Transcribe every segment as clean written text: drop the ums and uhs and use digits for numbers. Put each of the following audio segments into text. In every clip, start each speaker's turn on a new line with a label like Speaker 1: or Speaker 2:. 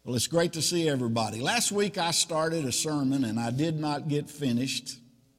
Speaker 1: Well, it's great to see everybody. Last week I started a sermon and I did not get finished.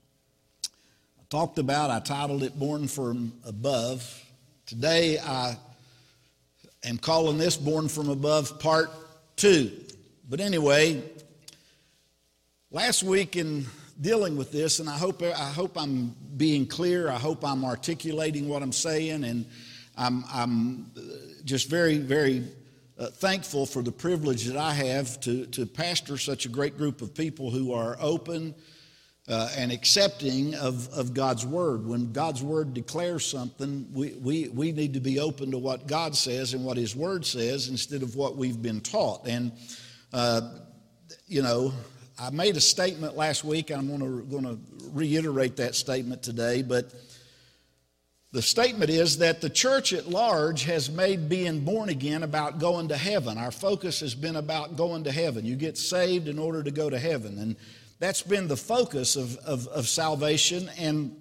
Speaker 1: I titled it Born from Above. Today I am calling this Born from Above Part 2. But anyway, last week in dealing with this, and I hope I'm being clear, I hope I'm articulating what I'm saying, and I'm just very, very thankful for the privilege that I have to pastor such a great group of people who are open and accepting of God's Word. When God's Word declares something, we need to be open to what God says and what His Word says instead of what we've been taught. And, I made a statement last week. I'm going to reiterate that statement today, but the statement is that the church at large has made being born again about going to heaven. Our focus has been about going to heaven. You get saved in order to go to heaven. And that's been the focus of salvation. And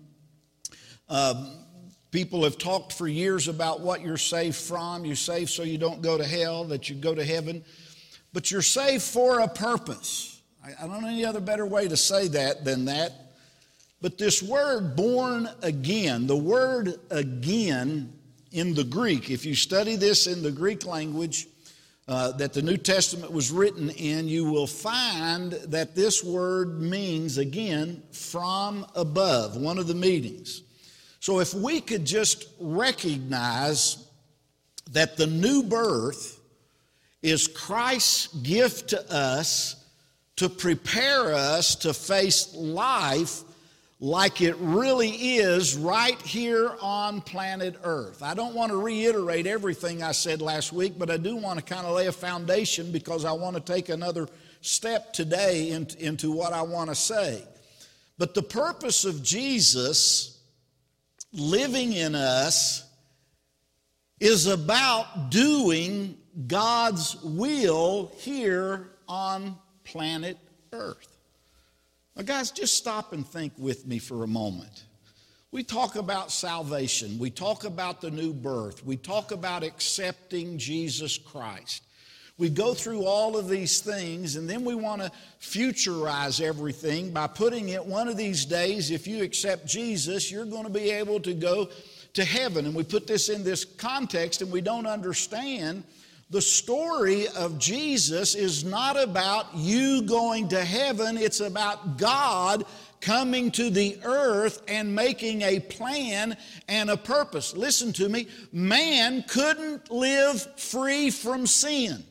Speaker 1: people have talked for years about what you're saved from. You're saved so you don't go to hell, that you go to heaven. But you're saved for a purpose. I don't know any other better way to say that than that. But this word born again, the word again in the Greek, if you study this in the Greek language that the New Testament was written in, you will find that this word means, again, from above, one of the meanings. So if we could just recognize that the new birth is Christ's gift to us to prepare us to face life like it really is right here on planet Earth. I don't want to reiterate everything I said last week, but I do want to kind of lay a foundation because I want to take another step today into what I want to say. But the purpose of Jesus living in us is about doing God's will here on planet Earth. Now, guys, just stop and think with me for a moment. We talk about salvation. We talk about the new birth. We talk about accepting Jesus Christ. We go through all of these things, and then we want to futurize everything by putting it one of these days, if you accept Jesus, you're going to be able to go to heaven. And we put this in this context, and we don't understand the story of Jesus is not about you going to heaven. It's about God coming to the earth and making a plan and a purpose. Listen to me. Man couldn't live free from sin.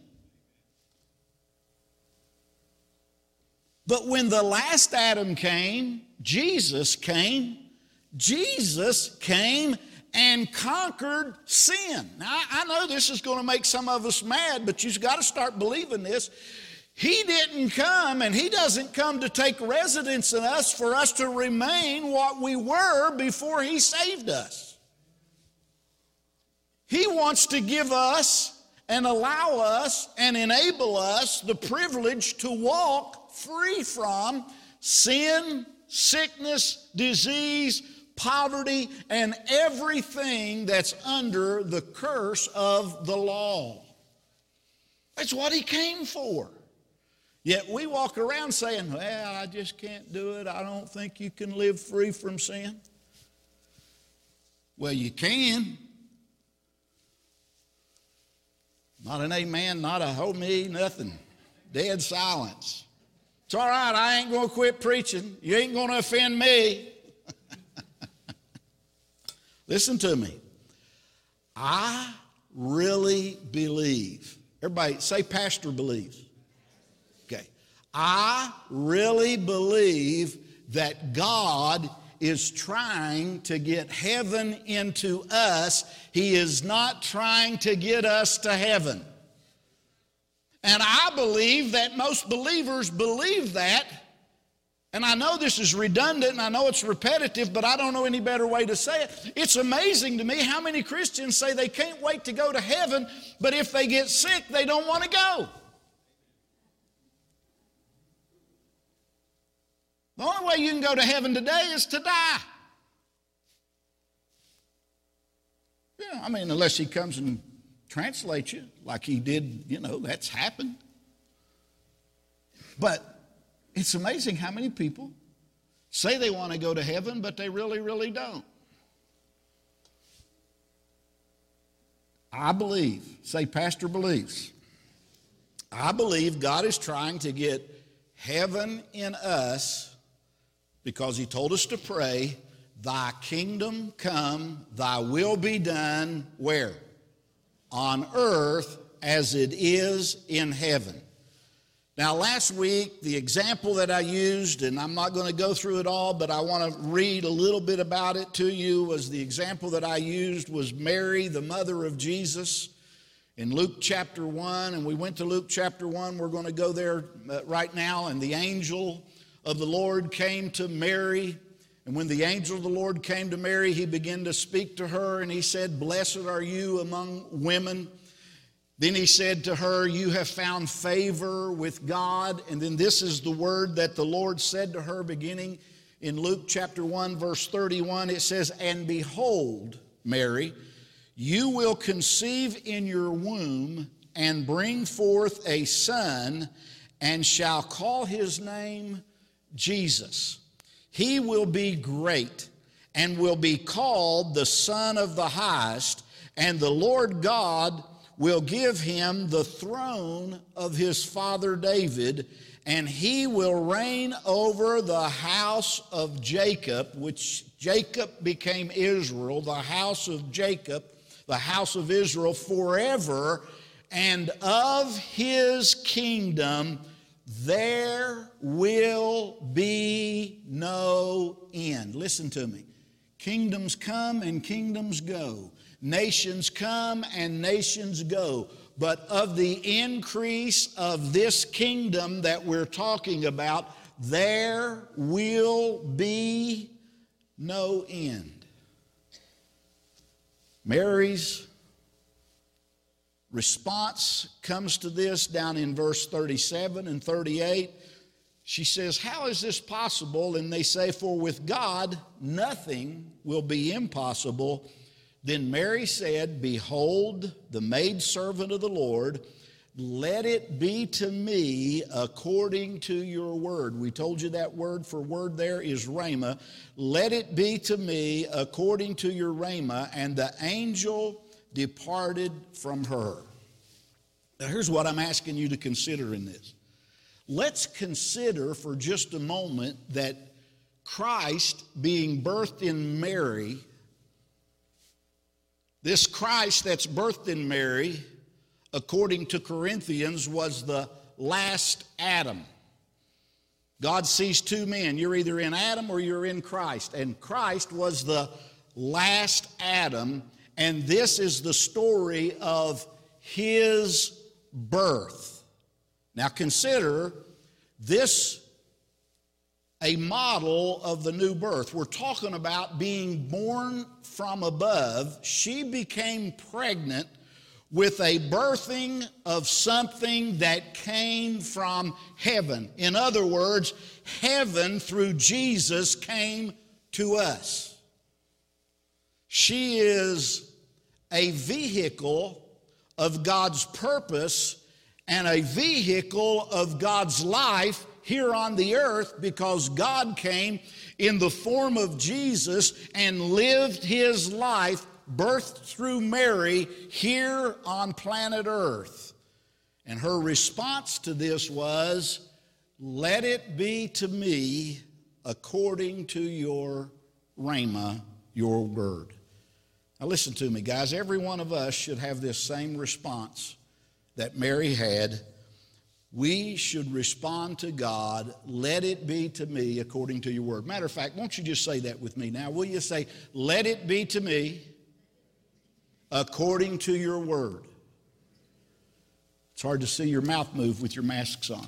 Speaker 1: But when the last Adam came, Jesus came and conquered sin. Now, I know this is going to make some of us mad, but you've got to start believing this. He didn't come, and He doesn't come to take residence in us for us to remain what we were before He saved us. He wants to give us and allow us and enable us the privilege to walk free from sin, sickness, disease, poverty, and everything that's under the curse of the law. That's what He came for. Yet we walk around saying, well, I just can't do it. I don't think you can live free from sin. Well, you can. Not an amen, not a oh me, nothing. Dead silence. It's all right, I ain't going to quit preaching. You ain't going to offend me. Listen to me. I really believe. Everybody say pastor believes. Okay. I really believe that God is trying to get heaven into us. He is not trying to get us to heaven. And I believe that most believers believe that. And I know this is redundant and I know it's repetitive, but I don't know any better way to say it. It's amazing to me how many Christians say they can't wait to go to heaven, but if they get sick, they don't want to go. The only way you can go to heaven today is to die. Yeah, I mean, unless He comes and translates you like He did, that's happened. But it's amazing how many people say they want to go to heaven, but they really, really don't. I believe, say pastor believes, I believe God is trying to get heaven in us because he told us to pray, thy kingdom come, thy will be done, where? On earth as it is in heaven. Now, last week, the example that I used, and I'm not going to go through it all, but I want to read a little bit about it to you, was the example that I used was Mary, the mother of Jesus, in Luke chapter 1. And we went to Luke chapter 1. We're going to go there right now. And the angel of the Lord came to Mary. And when the angel of the Lord came to Mary, he began to speak to her, and he said, "Blessed are you among women." Then he said to her, "You have found favor with God." And then this is the word that the Lord said to her beginning in Luke chapter 1, verse 31. It says, "And behold, Mary, you will conceive in your womb and bring forth a son, and shall call his name Jesus. He will be great and will be called the Son of the Highest, and the Lord God will give him the throne of his father David, and he will reign over the house of Jacob," which Jacob became Israel, the house of Jacob, the house of Israel, "forever, and of his kingdom there will be no end." Listen to me. Kingdoms come and kingdoms go. Nations come and nations go. But of the increase of this kingdom that we're talking about, there will be no end. Mary's response comes to this down in verse 37 and 38. She says, "How is this possible?" And they say, "For with God nothing will be impossible." Then Mary said, "Behold, the maidservant of the Lord, let it be to me according to your word." We told you that word for word there is rhema. "Let it be to me according to your rhema." And the angel departed from her. Now here's what I'm asking you to consider in this. Let's consider for just a moment that Christ being birthed in Mary, this Christ that's birthed in Mary, according to Corinthians, was the last Adam. God sees two men. You're either in Adam or you're in Christ. And Christ was the last Adam. And this is the story of his birth. Now consider this a model of the new birth. We're talking about being born from above. She became pregnant with a birthing of something that came from heaven. In other words, heaven through Jesus came to us. She is a vehicle of God's purpose and a vehicle of God's life here on the earth, because God came in the form of Jesus and lived his life, birthed through Mary, here on planet earth. And her response to this was, "Let it be to me according to your rhema, your word." Now listen to me, guys. Every one of us should have this same response that Mary had. We should respond to God, "Let it be to me according to your word." Matter of fact, won't you just say that with me now? Will you say, "Let it be to me according to your word"? It's hard to see your mouth move with your masks on.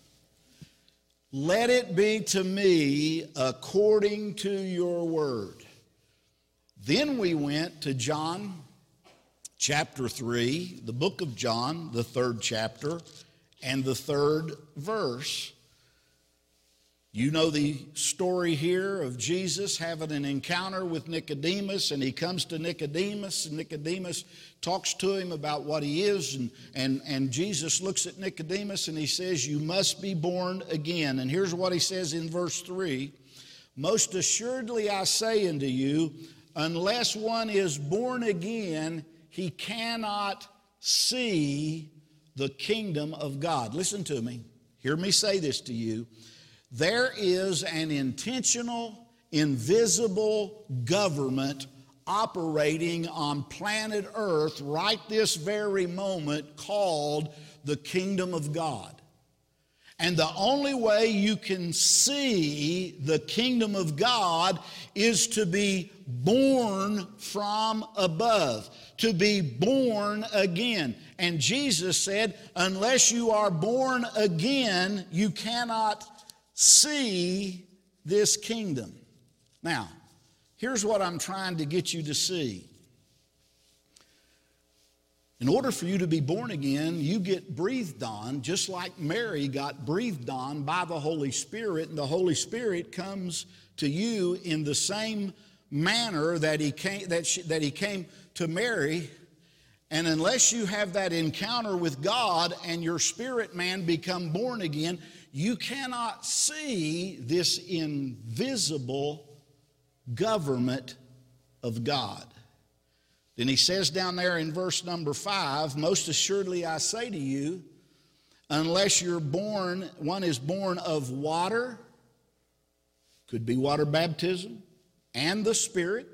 Speaker 1: "Let it be to me according to your word." Then we went to John chapter 3, the book of John, the 3rd chapter, and the 3rd verse. You know the story here of Jesus having an encounter with Nicodemus, and he comes to Nicodemus, and Nicodemus talks to him about what he is, and Jesus looks at Nicodemus and he says, you must be born again. And here's what he says in verse 3, most assuredly I say unto you, unless one is born again, he cannot see the kingdom of God. Listen to me. Hear me say this to you. There is an intentional, invisible government operating on planet Earth right this very moment called the kingdom of God. And the only way you can see the kingdom of God is to be born from above, to be born again. And Jesus said, unless you are born again, you cannot see this kingdom. Now, here's what I'm trying to get you to see. In order for you to be born again, you get breathed on, just like Mary got breathed on by the Holy Spirit, and the Holy Spirit comes to you in the same manner that he came to Mary. And unless you have that encounter with God and your spirit man become born again, you cannot see this invisible government of God. Then he says down there in verse number 5, most assuredly I say to you, unless one is born of water, could be water baptism, and the Spirit,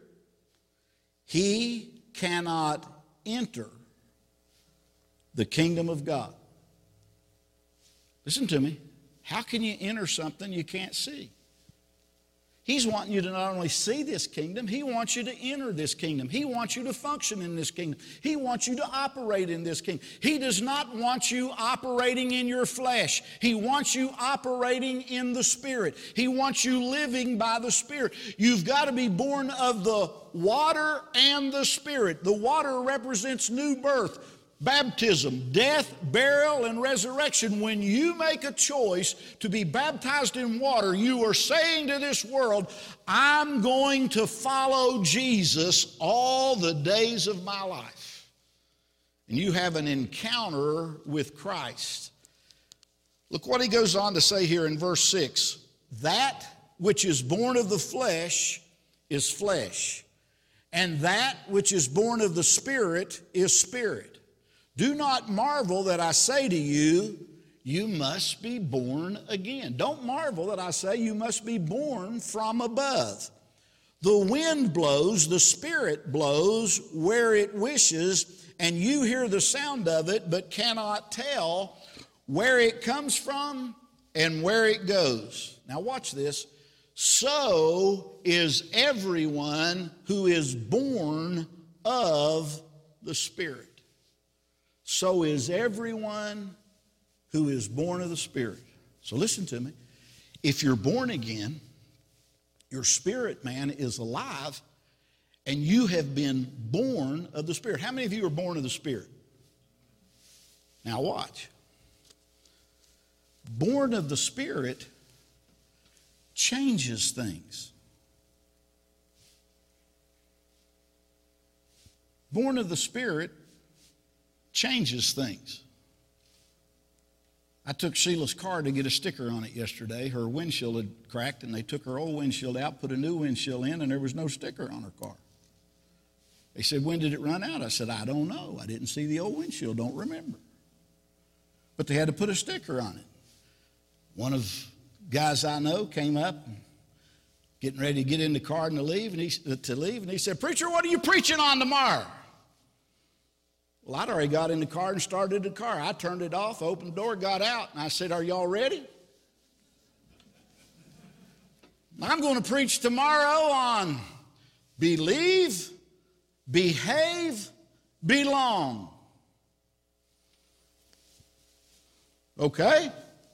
Speaker 1: he cannot enter the kingdom of God. Listen to me. How can you enter something you can't see? He's wanting you to not only see this kingdom, he wants you to enter this kingdom. He wants you to function in this kingdom. He wants you to operate in this kingdom. He does not want you operating in your flesh. He wants you operating in the Spirit. He wants you living by the Spirit. You've got to be born of the water and the Spirit. The water represents new birth, baptism, death, burial, and resurrection. When you make a choice to be baptized in water, you are saying to this world, I'm going to follow Jesus all the days of my life. And you have an encounter with Christ. Look what he goes on to say here in verse 6. That which is born of the flesh is flesh, and that which is born of the Spirit is spirit. Do not marvel that I say to you, you must be born again. Don't marvel that I say you must be born from above. The wind blows, the Spirit blows where it wishes, and you hear the sound of it, but cannot tell where it comes from and where it goes. Now watch this. So is everyone who is born of the Spirit. So is everyone who is born of the Spirit. So listen to me. If you're born again, your spirit man is alive, and you have been born of the Spirit. How many of you are born of the Spirit? Now watch. Born of the Spirit changes things. Born of the Spirit changes things. I took Sheila's car to get a sticker on it yesterday. Her windshield had cracked, and they took her old windshield out, put a new windshield in, and there was no sticker on her car. They said, when did it run out? I said, I don't know. I didn't see the old windshield, don't remember. But they had to put a sticker on it. One of the guys I know came up, getting ready to get in the car and to leave, and he said, preacher, what are you preaching on tomorrow? Well, I'd already got in the car and started the car. I turned it off, opened the door, got out, and I said, are y'all ready? I'm going to preach tomorrow on believe, behave, belong. Okay?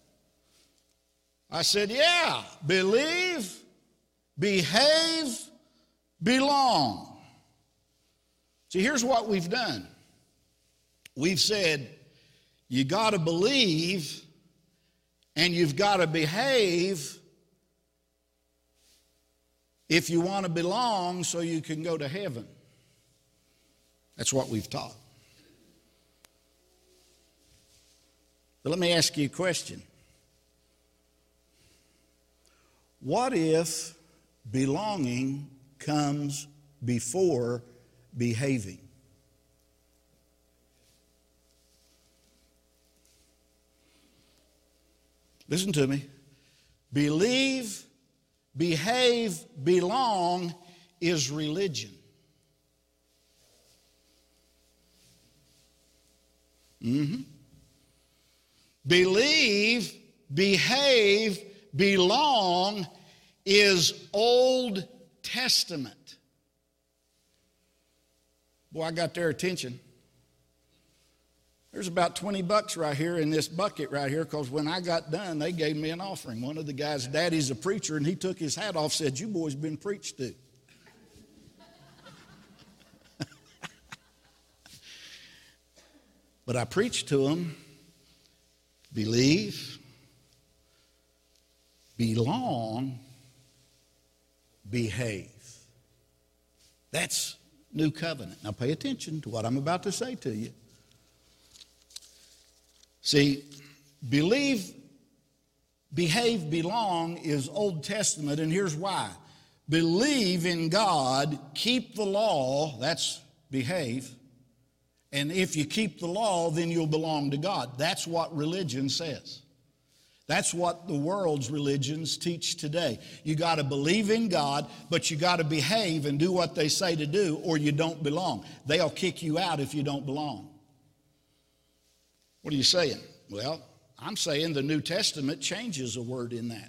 Speaker 1: I said, yeah, believe, behave, belong. See, here's what we've done. We've said, you got to believe, and you've got to behave, if you want to belong so you can go to heaven. That's what we've taught. But let me ask you a question. What if belonging comes before behaving? Listen to me. Believe, behave, belong is religion. Believe, behave, belong is Old Testament. Boy, I got their attention. There's about $20 right here in this bucket right here, because when I got done, they gave me an offering. One of the guys' daddy's a preacher, and he took his hat off, said, "You boys been preached to." But I preached to them, believe, belong, behave. That's New Covenant. Now pay attention to what I'm about to say to you. See, believe, behave, belong is Old Testament, and here's why. Believe in God, keep the law, that's behave. And if you keep the law, then you'll belong to God. That's what religion says. That's what the world's religions teach today. You got to believe in God, but you got to behave and do what they say to do, or you don't belong. They'll kick you out if you don't belong. What are you saying? Well, I'm saying the New Testament changes a word in that.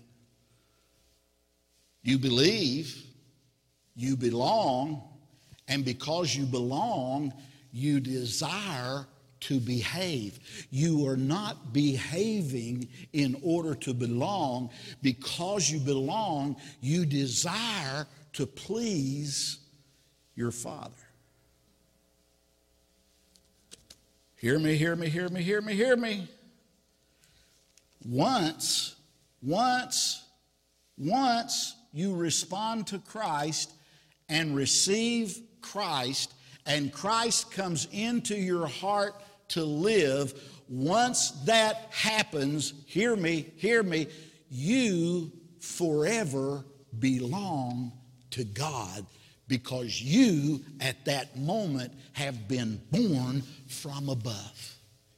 Speaker 1: You believe, you belong, and because you belong, you desire to behave. You are not behaving in order to belong. Because you belong, you desire to please your Father. Hear me, hear me, hear me, hear me, hear me. Once you respond to Christ and receive Christ, and Christ comes into your heart to live, once that happens, hear me, you forever belong to God, because you at that moment have been born from above.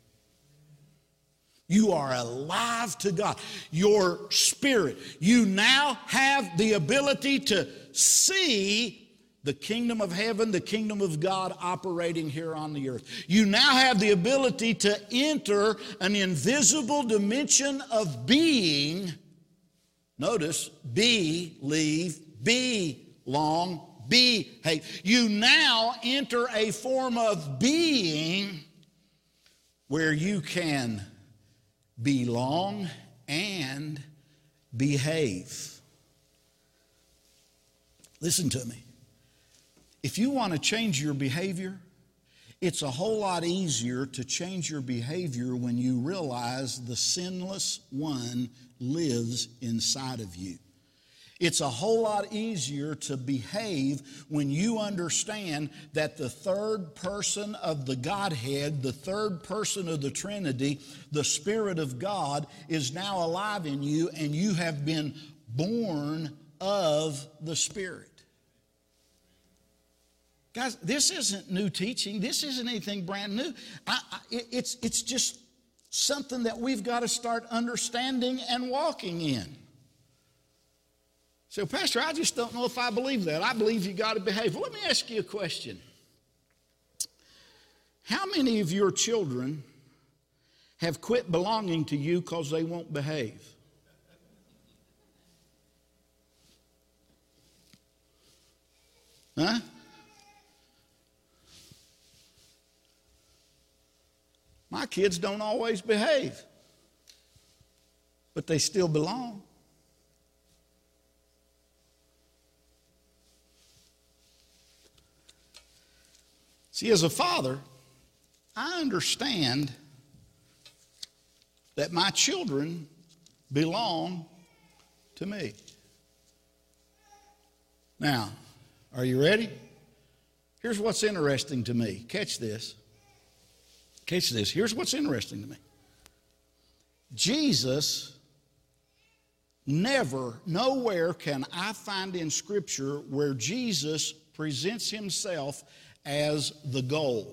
Speaker 1: You are alive to God. Your spirit, you now have the ability to see the kingdom of heaven, the kingdom of God operating here on the earth. You now have the ability to enter an invisible dimension of being. Notice, believe, belong, behave. You now enter a form of being where you can belong and behave. Listen to me. If you want to change your behavior, it's a whole lot easier to change your behavior when you realize the sinless one lives inside of you. It's a whole lot easier to behave when you understand that the third person of the Godhead, the third person of the Trinity, the Spirit of God, is now alive in you, and you have been born of the Spirit. Guys, this isn't new teaching. This isn't anything brand new. It's just something that we've got to start understanding and walking in. So, Pastor, I just don't know if I believe that. I believe you got to behave. Well, let me ask you a question. How many of your children have quit belonging to you because they won't behave? Huh? My kids don't always behave, but they still belong. See, as a father, I understand that my children belong to me. Now, are you ready? Here's what's interesting to me. Catch this. Catch this. Here's what's interesting to me. Jesus never, nowhere can I find in Scripture where Jesus presents himself as the goal.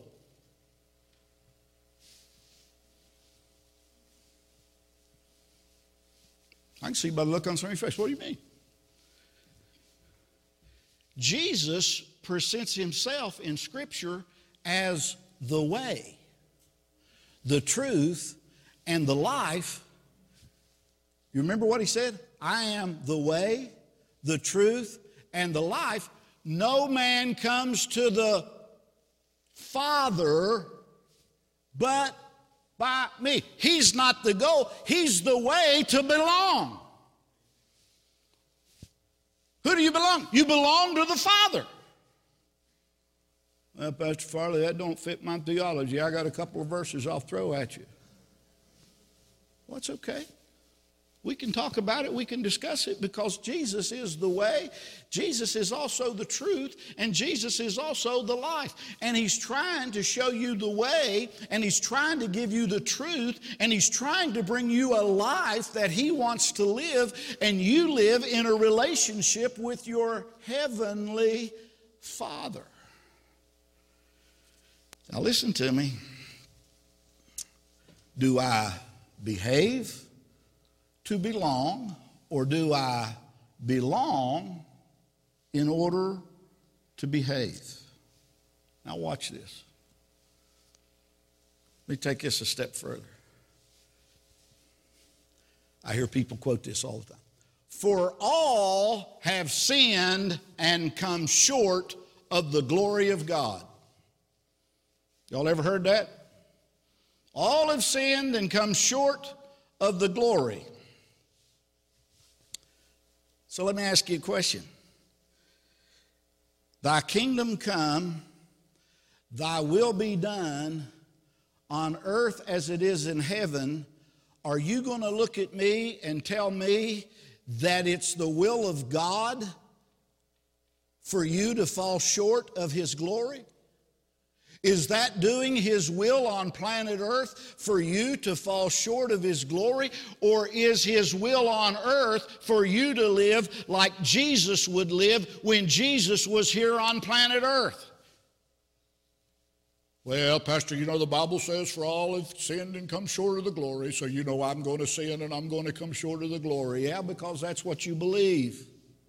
Speaker 1: I can see by the look on some of your face. What do you mean? Jesus presents himself in Scripture as the way, the truth, and the life. You remember what he said? I am the way, the truth, and the life. No man comes to the Father but by me. He's not the goal. He's the way to belong. Who do you belong? You belong to the Father. Well, Pastor Farley, that don't fit my theology. I got a couple of verses I'll throw at you. Well, it's okay. We can talk about it. We can discuss it because Jesus is the way. Jesus is also the truth. And Jesus is also the life. And he's trying to show you the way. And he's trying to give you the truth. And he's trying to bring you a life that he wants to live. And you live in a relationship with your heavenly Father. Now listen to me. Do I behave to belong, or do I belong in order to behave? Now watch this. Let me take this a step further. I hear people quote this all the time. For all have sinned and come short of the glory of God. Y'all ever heard that? All have sinned and come short of the glory. So let me ask you a question. Thy kingdom come, thy will be done on earth as it is in heaven. Are you going to look at me and tell me that it's the will of God for you to fall short of his glory? Is that doing his will on planet earth for you to fall short of his glory? Or is his will on earth for you to live like Jesus would live when Jesus was here on planet earth? Well, Pastor, you know the Bible says for all have sinned and come short of the glory, so you know I'm going to sin and I'm going to come short of the glory. Yeah, because that's what you believe.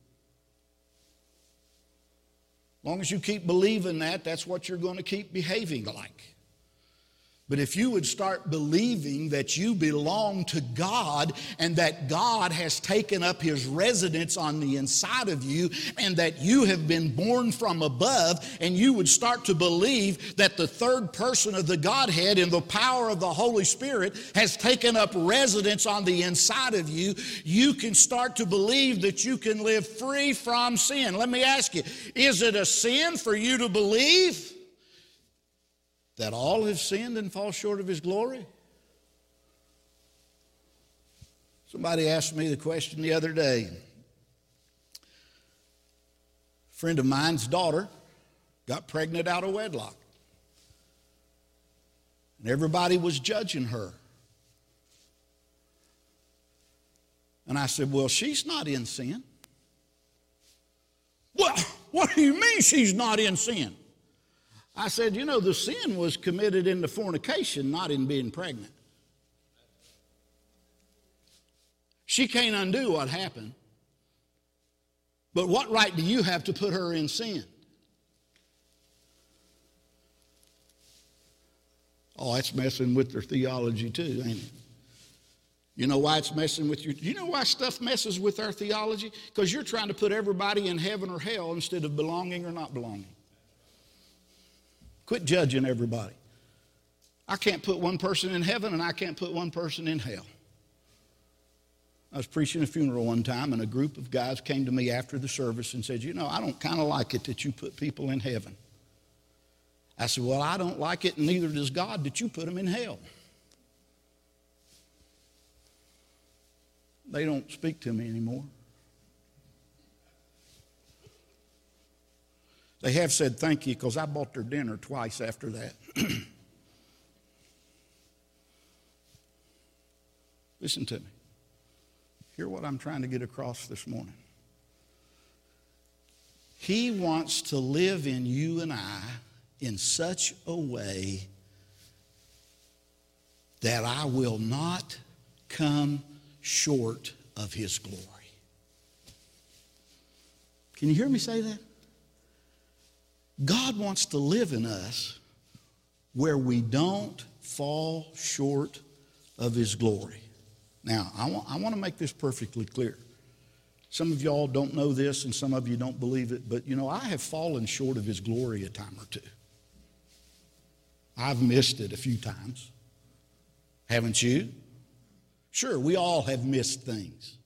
Speaker 1: As long as you keep believing that, that's what you're going to keep behaving like. But if you would start believing that you belong to God and that God has taken up his residence on the inside of you and that you have been born from above, and you would start to believe that the third person of the Godhead in the power of the Holy Spirit has taken up residence on the inside of you, you can start to believe that you can live free from sin. Let me ask you, is it a sin for you to believe that all have sinned and fall short of his glory? Somebody asked me the question the other day. A friend of mine's daughter got pregnant out of wedlock. And everybody was judging her. And I said, well, she's not in sin. Well, what do you mean she's not in sin? I said, you know, the sin was committed in the fornication, not in being pregnant. She can't undo what happened. But what right do you have to put her in sin? Oh, that's messing with their theology too, ain't it? You know why it's messing with you know why stuff messes with our theology? Because you're trying to put everybody in heaven or hell instead of belonging or not belonging. Quit judging everybody. I can't put one person in heaven and I can't put one person in hell. I was preaching a funeral one time and a group of guys came to me after the service and said, you know, I don't kind of like it that you put people in heaven. I said, well, I don't like it and neither does God that you put them in hell. They don't speak to me anymore. They have said thank you because I bought their dinner twice after that. Listen to me. Hear what I'm trying to get across this morning. He wants to live in you and I in such a way that I will not come short of His glory. Can you hear me say that? God wants to live in us where we don't fall short of His glory. Now, I want to make this perfectly clear. Some of y'all don't know this and some of you don't believe it, but I have fallen short of His glory a time or two. I've missed it a few times. Haven't you? Sure, we all have missed things.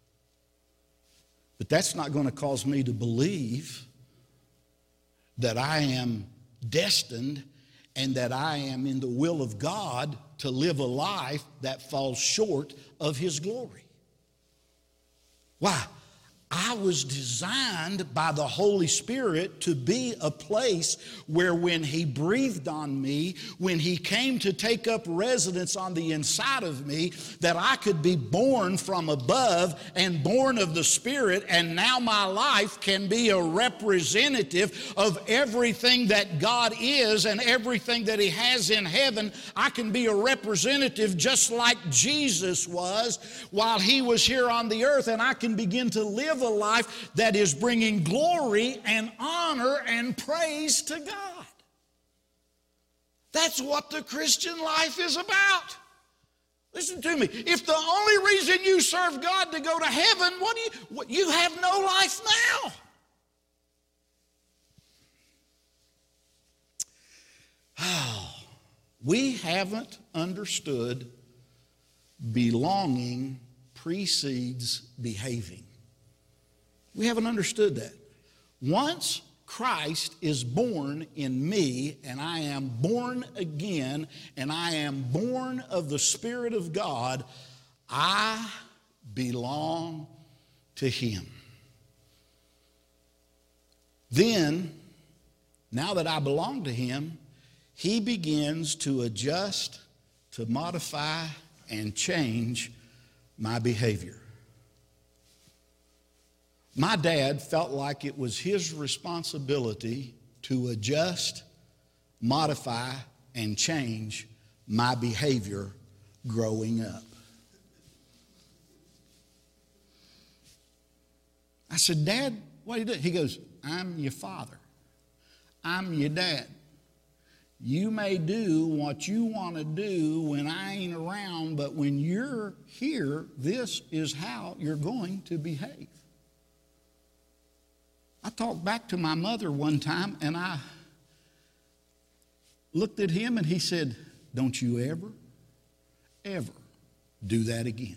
Speaker 1: But that's not going to cause me to believe that I am destined and that I am in the will of God to live a life that falls short of His glory. Why? I was designed by the Holy Spirit to be a place where when He breathed on me, when He came to take up residence on the inside of me, that I could be born from above and born of the Spirit, and now my life can be a representative of everything that God is and everything that He has in heaven. I can be a representative just like Jesus was while He was here on the earth, and I can begin to live a life that is bringing glory and honor and praise to God. That's what the Christian life is about. Listen to me. If the only reason you serve God to go to heaven, you have no life now. Oh, we haven't understood belonging precedes behaving. We haven't understood that. Once Christ is born in me and I am born again and I am born of the Spirit of God, I belong to Him. Then, now that I belong to Him, He begins to adjust, to modify, and change my behavior. My dad felt like it was his responsibility to adjust, modify, and change my behavior growing up. I said, Dad, what are you doing? He goes, I'm your father. I'm your dad. You may do what you want to do when I ain't around, but when you're here, this is how you're going to behave. I talked back to my mother one time and I looked at him and he said, don't you ever do that again.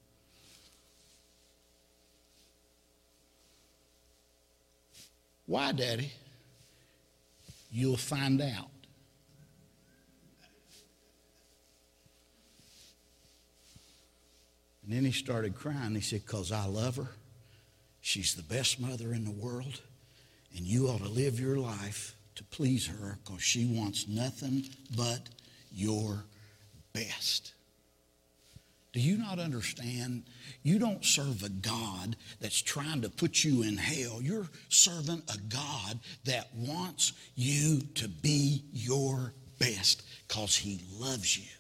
Speaker 1: Why, Daddy? You'll find out. And then he started crying. He said, because I love her. She's the best mother in the world, and you ought to live your life to please her because she wants nothing but your best. Do you not understand? You don't serve a God that's trying to put you in hell. You're serving a God that wants you to be your best because He loves you.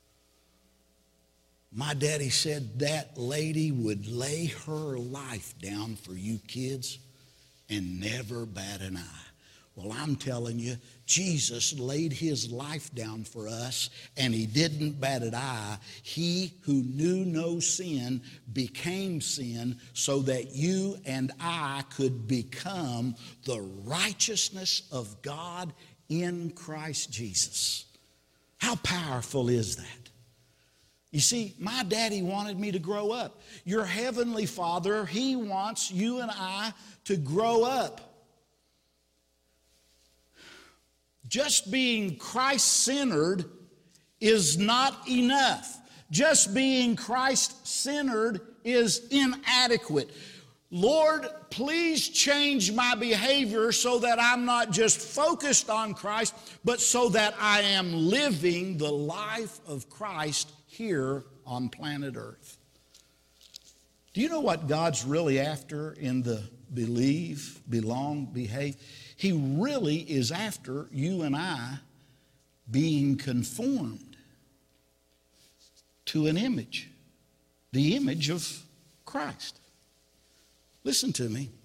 Speaker 1: My daddy said that lady would lay her life down for you kids and never bat an eye. Well, I'm telling you, Jesus laid His life down for us and He didn't bat an eye. He who knew no sin became sin so that you and I could become the righteousness of God in Christ Jesus. How powerful is that? You see, my daddy wanted me to grow up. Your heavenly Father, He wants you and I to grow up. Just being Christ-centered is not enough. Just being Christ-centered is inadequate. Lord, please change my behavior so that I'm not just focused on Christ, but so that I am living the life of Christ here on planet Earth. Do you know what God's really after in the believe, belong, behave? He really is after you and I being conformed to an image, the image of Christ. Listen to me.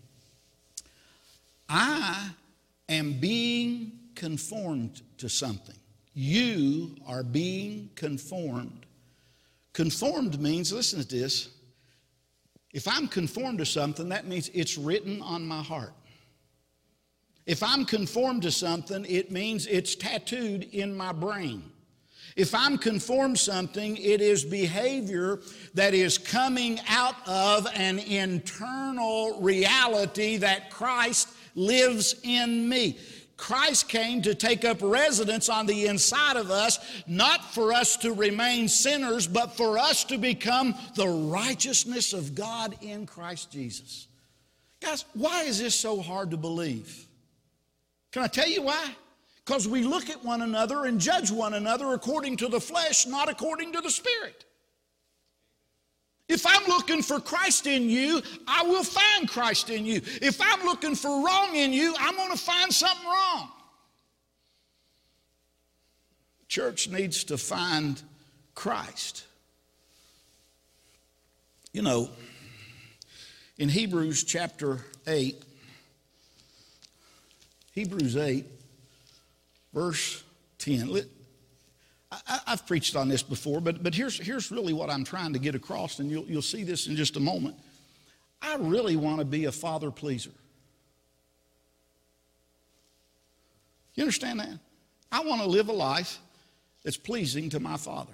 Speaker 1: I am being conformed to something. You are being conformed. Conformed means, listen to this, if I'm conformed to something, that means it's written on my heart. If I'm conformed to something, it means it's tattooed in my brain. If I'm conformed to something, it is behavior that is coming out of an internal reality that Christ lives in me. Christ came to take up residence on the inside of us, not for us to remain sinners, but for us to become the righteousness of God in Christ Jesus. Guys, why is this so hard to believe? Can I tell you why? Because we look at one another and judge one another according to the flesh, not according to the Spirit. If I'm looking for Christ in you, I will find Christ in you. If I'm looking for wrong in you, I'm going to find something wrong. The church needs to find Christ. You know, in Hebrews chapter 8, Hebrews 8, verse 10. I've preached on this before, but here's really what I'm trying to get across, and you'll see this in just a moment. I really want to be a father pleaser. You understand that? I want to live a life that's pleasing to my Father.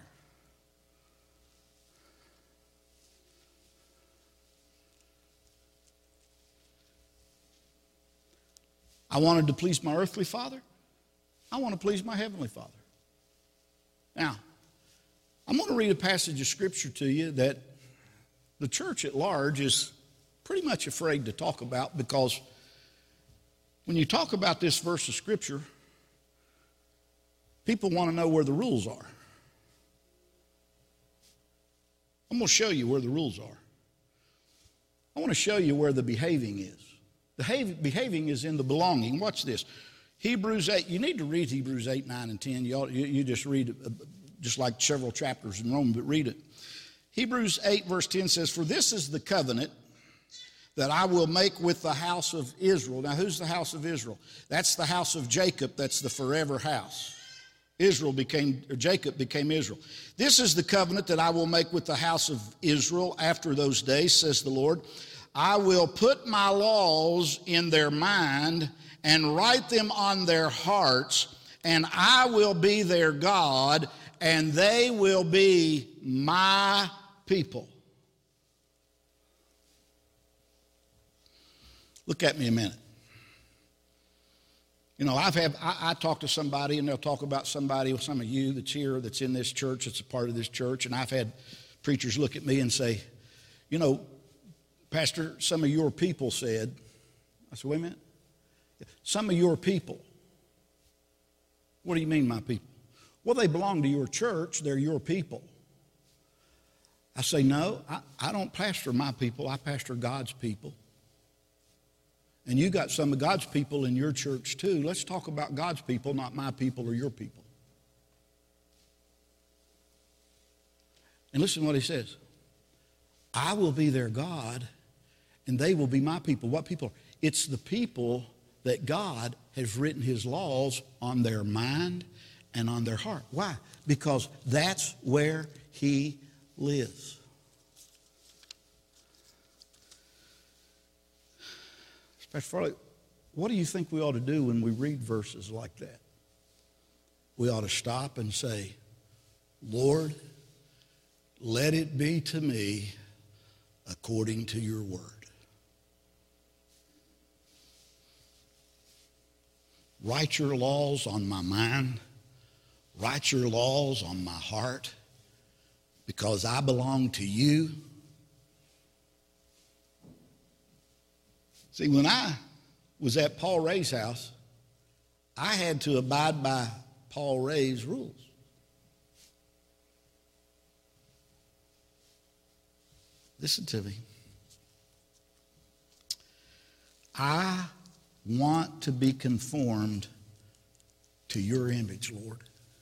Speaker 1: I wanted to please my earthly father. I want to please my heavenly Father. Now, I'm going to read a passage of Scripture to you that the church at large is pretty much afraid to talk about, because when you talk about this verse of Scripture, people want to know where the rules are. I'm going to show you where the rules are. I want to show you where the behaving is. The behaving is in the belonging. Watch this. Hebrews 8, you need to read Hebrews 8, 9, and 10. You just read just like several chapters in Rome, but read it. Hebrews 8, verse 10 says, "For this is the covenant that I will make with the house of Israel." Now, who's the house of Israel? That's the house of Jacob. That's the forever house. Jacob became Israel. "This is the covenant that I will make with the house of Israel after those days, says the Lord. I will put my laws in their mind and write them on their hearts, and I will be their God, and they will be my people." Look at me a minute. You know, I talk to somebody, and they'll talk about somebody, some of you that's here, that's in this church, that's a part of this church, and I've had preachers look at me and say, "You know, Pastor, some of your people said," I said, "Wait a minute. Some of your people." "What do you mean, my people?" "Well, they belong to your church. They're your people." I say, "No, I don't pastor my people. I pastor God's people. And you got some of God's people in your church too. Let's talk about God's people, not my people or your people." And listen to what he says. "I will be their God, and they will be my people." What people? It's the people that God has written his laws on their mind and on their heart. Why? Because that's where he lives. Pastor Farley, what do you think we ought to do when we read verses like that? We ought to stop and say, "Lord, let it be to me according to your word." Write your laws on my mind. Write your laws on my heart, because I belong to you. See, when I was at Paul Ray's house, I had to abide by Paul Ray's rules. Listen to me. I want to be conformed to your image, Lord.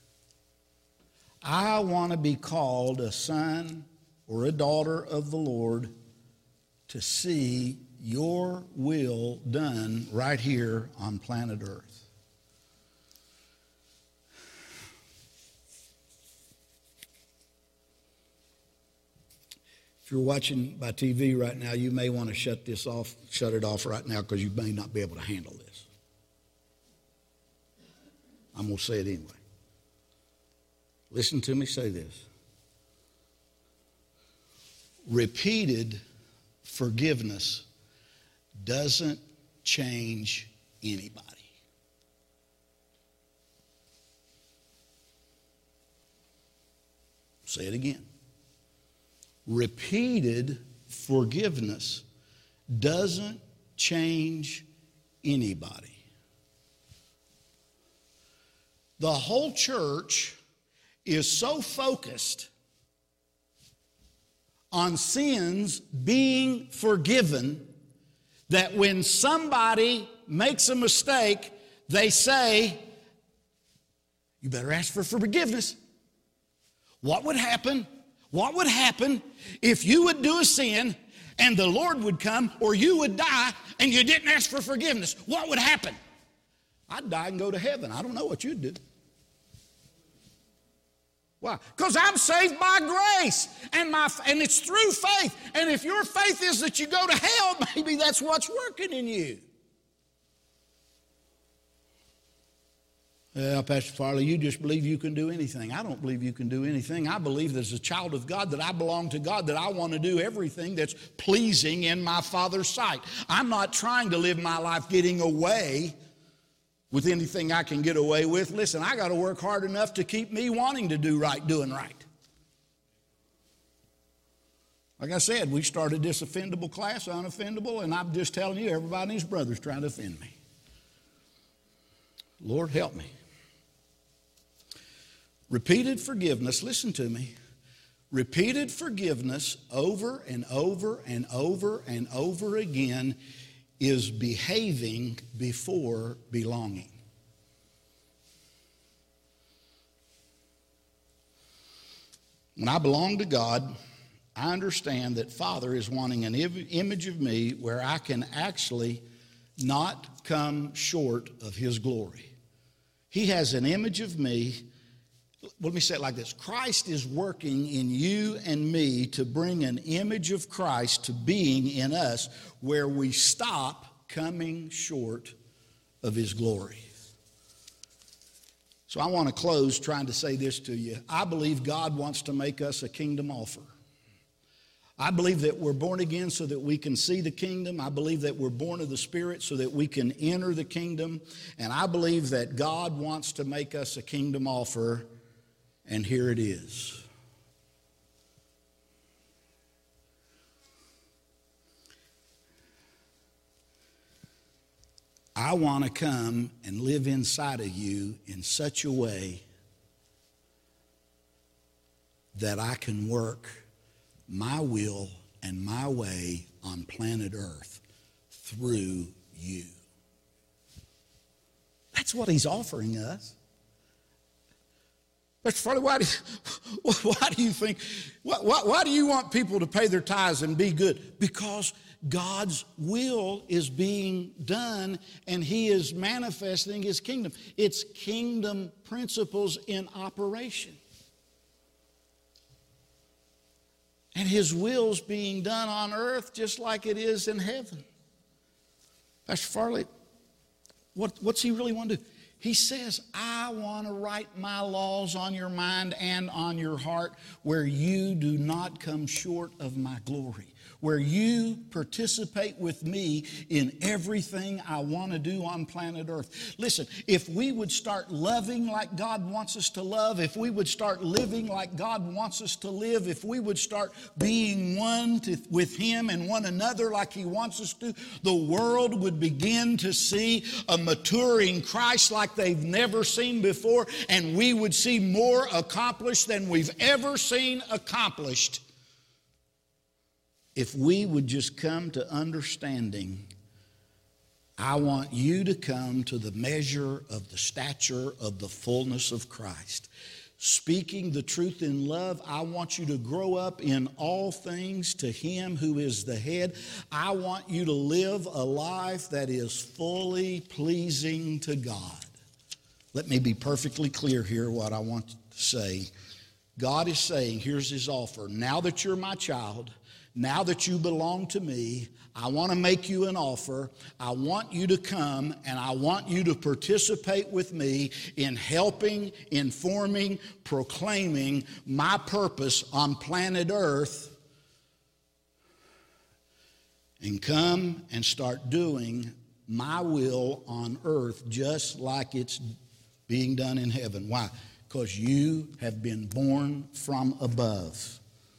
Speaker 1: I want to be called a son or a daughter of the Lord to see your will done right here on planet Earth. If you're watching by TV right now, you may want to shut it off right now, because you may not be able to handle this. I'm going to say it anyway. Listen to me say this. Repeated forgiveness doesn't change anybody. Say it again. Repeated forgiveness doesn't change anybody. The whole church is so focused on sins being forgiven that when somebody makes a mistake, they say, you better ask for forgiveness. What would happen? What would happen if you would do a sin and the Lord would come, or you would die and you didn't ask for forgiveness? What would happen? I'd die and go to heaven. I don't know what you'd do. Why? Because I'm saved by grace, and it's through faith. And if your faith is that you go to hell, maybe that's what's working in you. Well, Pastor Farley, you just believe you can do anything. I don't believe you can do anything. I believe that as a child of God, that I belong to God, that I want to do everything that's pleasing in my Father's sight. I'm not trying to live my life getting away with anything I can get away with. Listen, I got to work hard enough to keep me wanting to do right, doing right. Like I said, we started this offendable class, unoffendable, and I'm just telling you, everybody and his brother's trying to offend me. Lord, help me. Repeated forgiveness, listen to me. Repeated forgiveness over and over and over and over again is behaving before belonging. When I belong to God, I understand that Father is wanting an image of me where I can actually not come short of His glory. He has an image of me. Let me say it like this. Christ is working in you and me to bring an image of Christ to being in us where we stop coming short of His glory. So I want to close trying to say this to you. I believe God wants to make us a kingdom offer. I believe that we're born again so that we can see the kingdom. I believe that we're born of the Spirit so that we can enter the kingdom. And I believe that God wants to make us a kingdom offer. And here it is. I want to come and live inside of you in such a way that I can work my will and my way on planet Earth through you. That's what He's offering us. That's funny. Why do you think, why do you want people to pay their tithes and be good? Because God's will is being done and He is manifesting His kingdom. It's kingdom principles in operation. And His will's being done on earth just like it is in heaven. Pastor Farley, what's He really want to do? He says, I want to write my laws on your mind and on your heart where you do not come short of my glory, where you participate with me in everything I want to do on planet Earth. Listen, if we would start loving like God wants us to love, if we would start living like God wants us to live, if we would start being one with Him and one another like He wants us to, the world would begin to see a maturing Christ like they've never seen before, and we would see more accomplished than we've ever seen accomplished if we would just come to understanding. I want you to come to the measure of the stature of the fullness of Christ. Speaking the truth in love, I want you to grow up in all things to Him who is the head. I want you to live a life that is fully pleasing to God. Let me be perfectly clear here what I want to say. God is saying, here's His offer. Now that you're my child, now that you belong to me, I want to make you an offer. I want you to come and I want you to participate with me in helping, informing, proclaiming my purpose on planet Earth, and come and start doing my will on earth just like it's being done in heaven. Why? Because you have been born from above.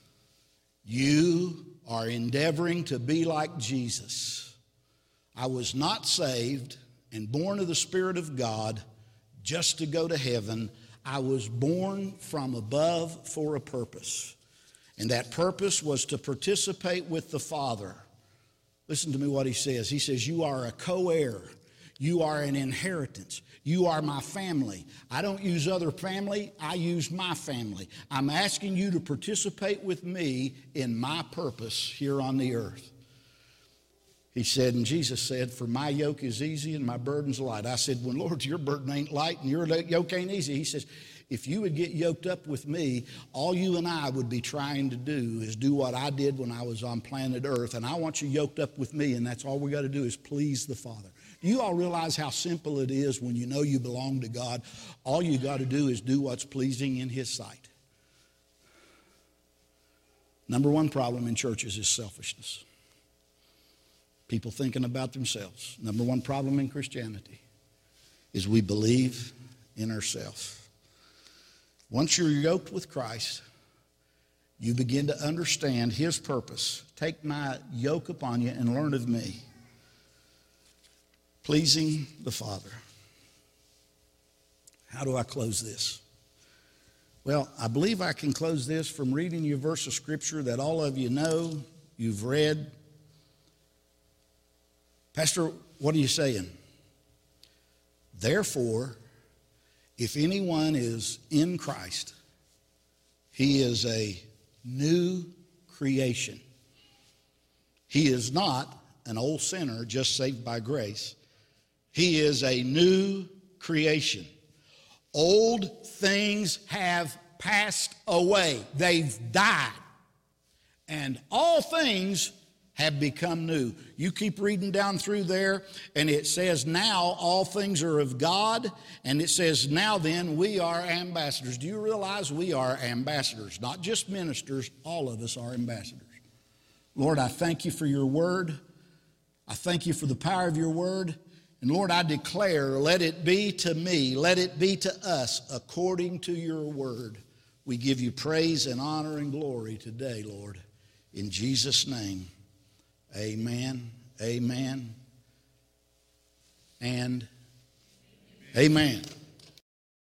Speaker 1: You are endeavoring to be like Jesus. I was not saved and born of the Spirit of God just to go to heaven. I was born from above for a purpose. And that purpose was to participate with the Father. Listen to me what He says. He says, you are a co-heir. You are an inheritance. You are my family. I don't use other family. I use my family. I'm asking you to participate with me in my purpose here on the earth. He said, and Jesus said, for my yoke is easy and my burden's light. I said, well, Lord, your burden ain't light and your yoke ain't easy. He says, if you would get yoked up with me, all you and I would be trying to do is do what I did when I was on planet Earth. And I want you yoked up with me, and that's all we got to do is please the Father. You all realize how simple it is when you know you belong to God. All you got to do is do what's pleasing in His sight. Number one problem in churches is selfishness. People thinking about themselves. Number one problem in Christianity is we believe in ourselves. Once you're yoked with Christ, you begin to understand His purpose. Take my yoke upon you and learn of me. Pleasing the Father. How do I close this? Well, I believe I can close this from reading you a verse of Scripture that all of you know, you've read. Pastor, what are you saying? Therefore, if anyone is in Christ, he is a new creation. He is not an old sinner just saved by grace. He is a new creation. Old things have passed away. They've died. And all things have become new. You keep reading down through there, and it says, now all things are of God, and it says, now then we are ambassadors. Do you realize we are ambassadors? Not just ministers, all of us are ambassadors. Lord, I thank you for your word. I thank you for the power of your word. And Lord, I declare, let it be to me, let it be to us according to your word. We give you praise and honor and glory today, Lord. In Jesus' name, amen, amen, and amen.